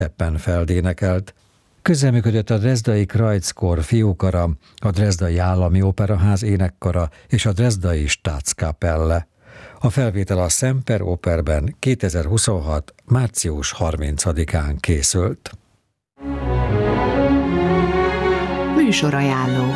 Steppenfeld énekelt. Közreműködött a Dresdai Kreuzchor fiúkara, a Dresdai Állami Operaház énekkara és a Dresdai Staatskapelle. A felvétel a Semper Operben 2026. március 30-án készült. Műsorajánló.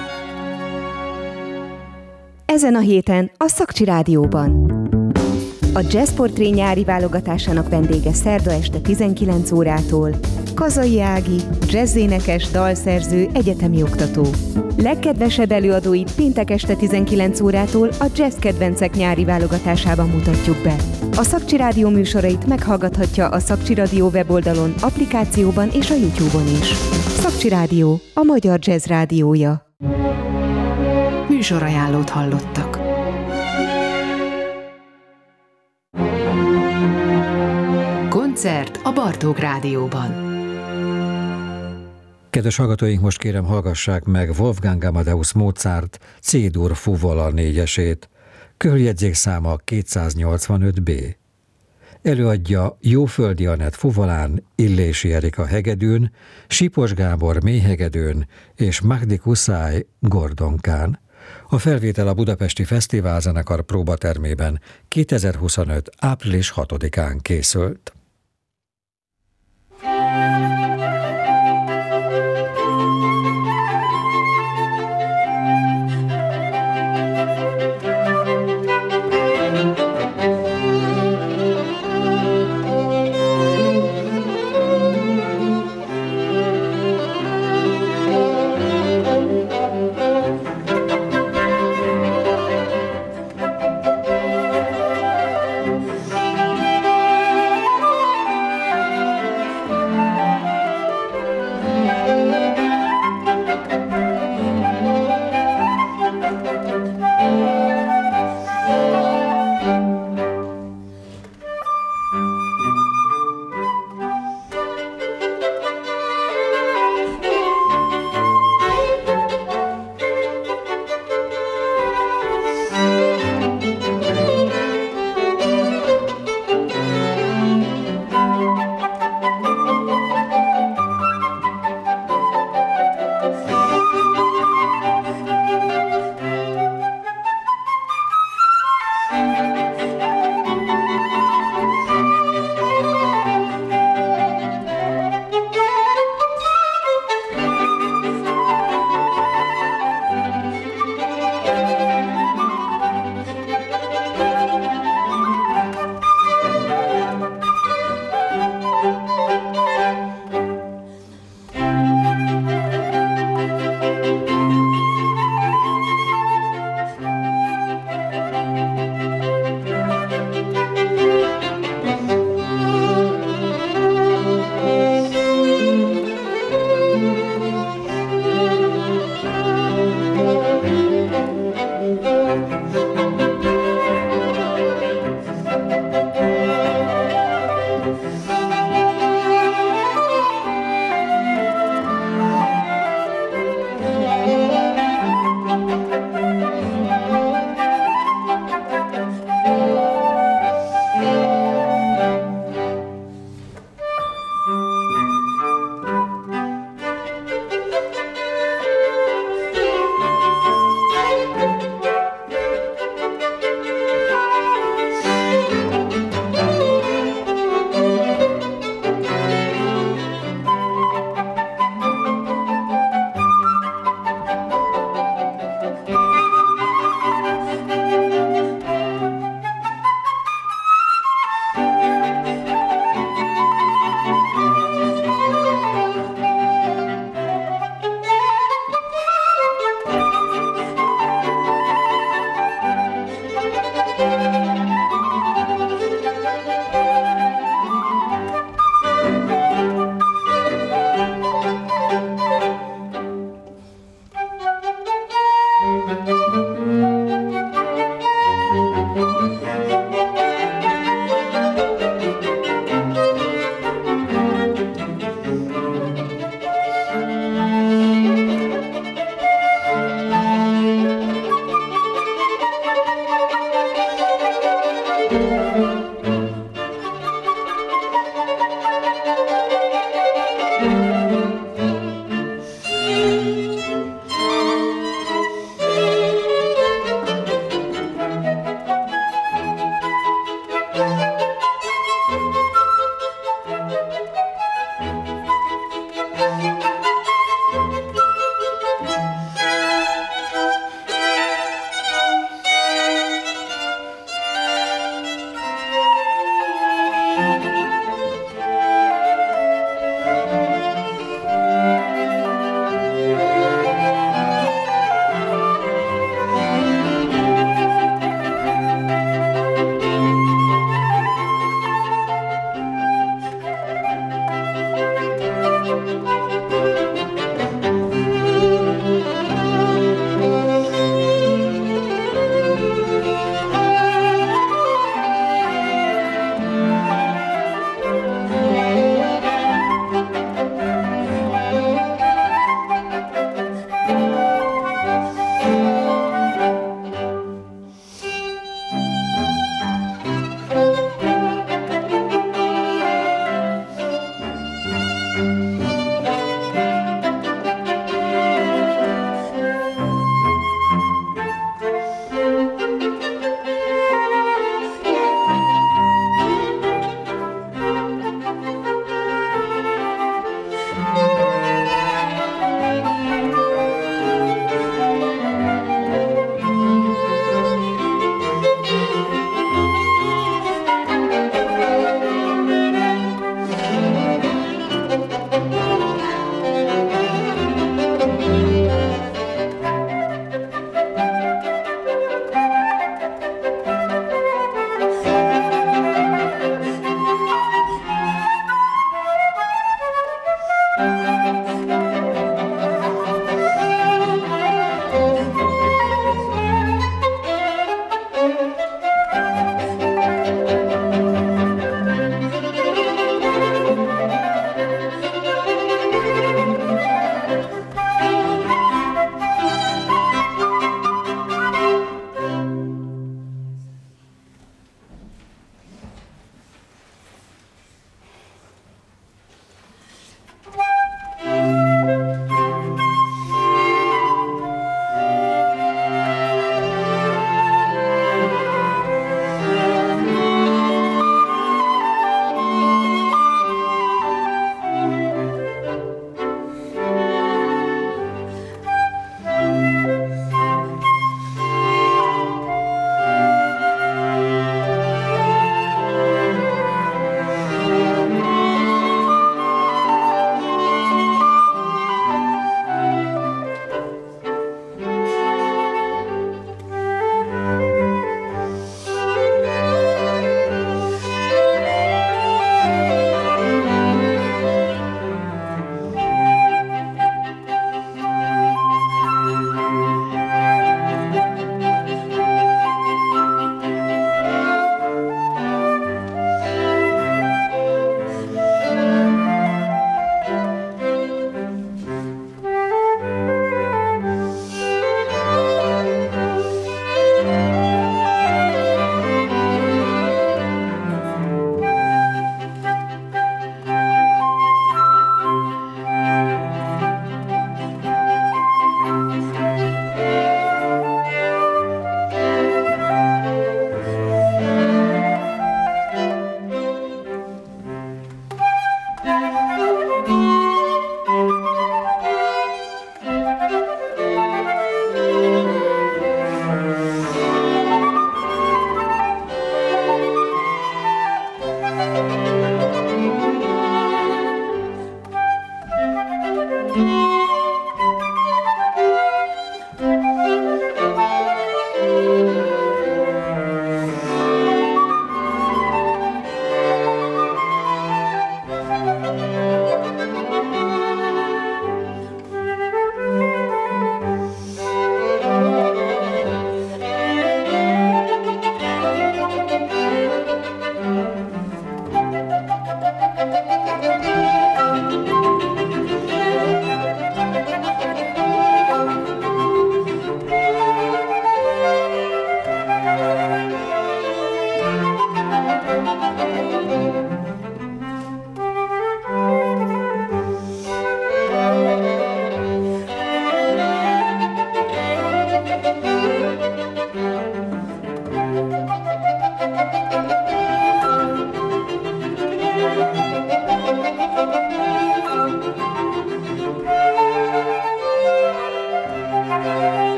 Ezen a héten a Szakcsi Rádióban. A Jazz Portré nyári válogatásának vendége szerda este 19 órától Kazai Ági, jazzénekes, dalszerző, egyetemi oktató. Legkedvesebb előadóit péntek este 19 órától a Jazz Kedvencek nyári válogatásában mutatjuk be. A Szakcsi Rádió műsorait meghallgathatja a Szakcsi Rádió weboldalon, applikációban és a YouTube-on is. Szakcsi Rádió, a magyar jazz rádiója. Műsorajánlót hallottak. Koncert a Bartók Rádióban. Kedves hallgatóink, most kérem hallgassák meg Wolfgang Amadeus Mozart C-dur fuvola 4-esét. Körjegyzékszáma 285B. Előadja Jóföldi Anett fuvolán, Illési Erika hegedűn, Sipos Gábor mélyhegedűn és Mahdi Kuszáj gordonkán. A felvétel a Budapesti Fesztiválzenekar próbatermében 2025. április 6-án készült.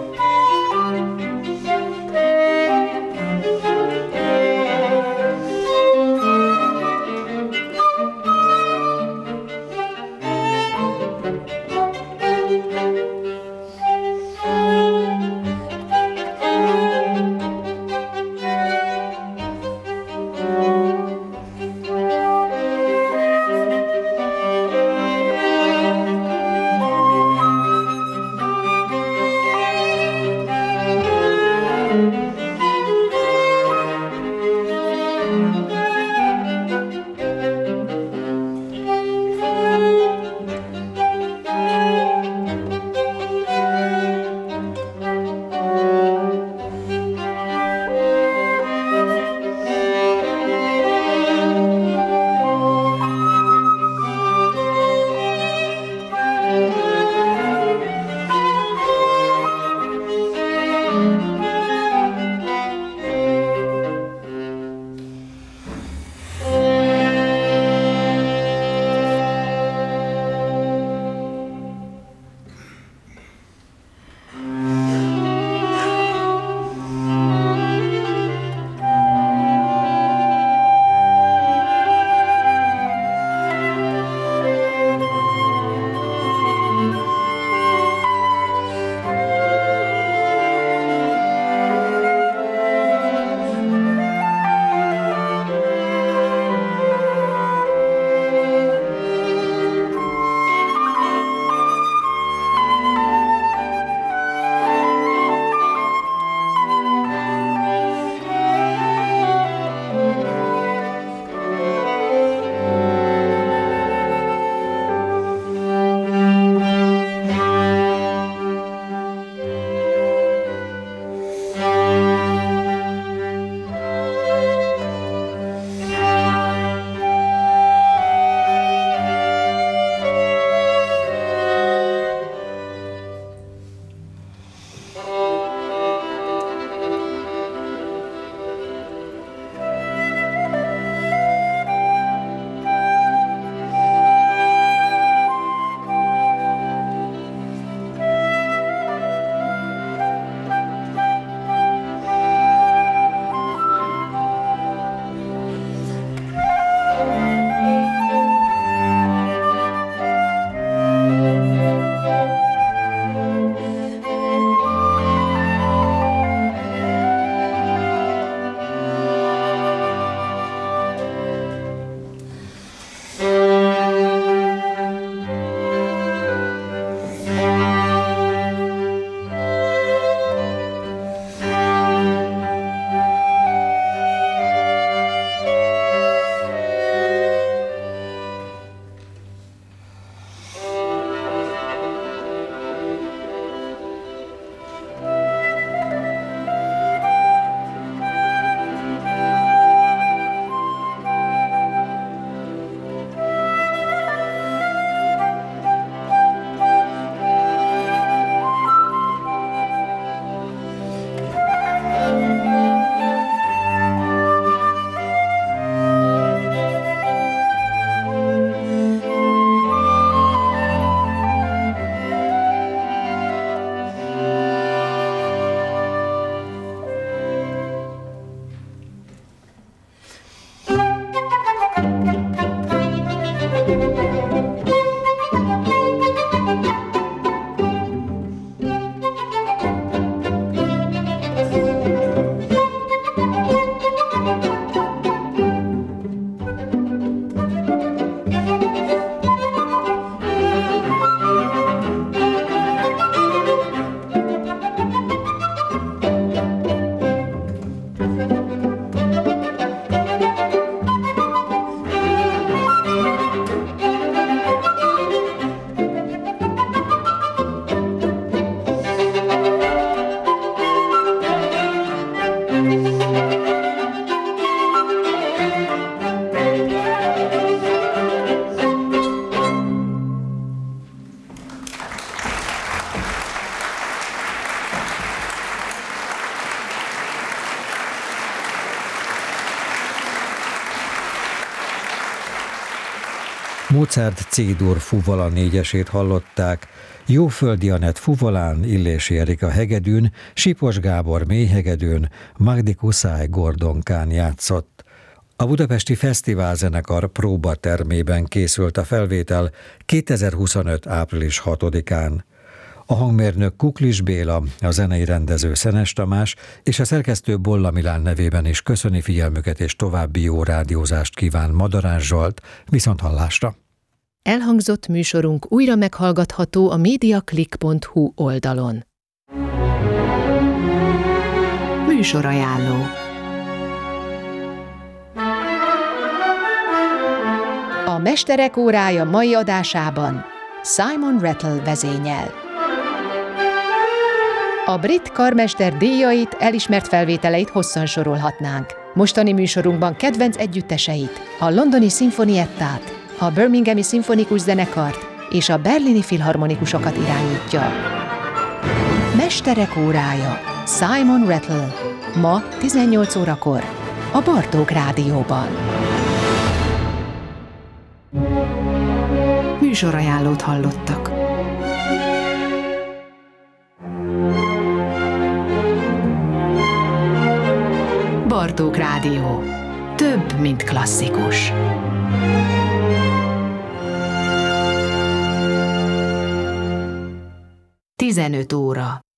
Mozart C-dur fuvala négyesét hallották, Jóföldi Anett fuvolán, Illési Erika hegedűn, Sipos Gábor mélyhegedűn, Magdi Kuszály gordonkán játszott. A Budapesti Fesztiválzenekar próbatermében készült a felvétel 2025. április 6-án. A hangmérnök Kuklis Béla, a zenei rendező Szenes Tamás és a szerkesztő Bolla Milán nevében is köszöni figyelmüket és további jó rádiózást kíván Madarás Zsolt, viszonthallásra. Elhangzott műsorunk újra meghallgatható a mediaclick.hu oldalon. Műsorajánló. A Mesterek órája mai adásában Simon Rattle vezényel. A brit karmester díjait, elismert felvételeit hosszan sorolhatnánk. Mostani műsorunkban kedvenc együtteseit, a londoni szimfoniettát, a birminghami szimfonikus zenekart és a berlini filharmonikusokat irányítja. Mesterek órája Simon Rattle. Ma 18 órakor a Bartók Rádióban. Műsorajánlót hallottak. Bartók Rádió. Több, mint klasszikus. 15 óra.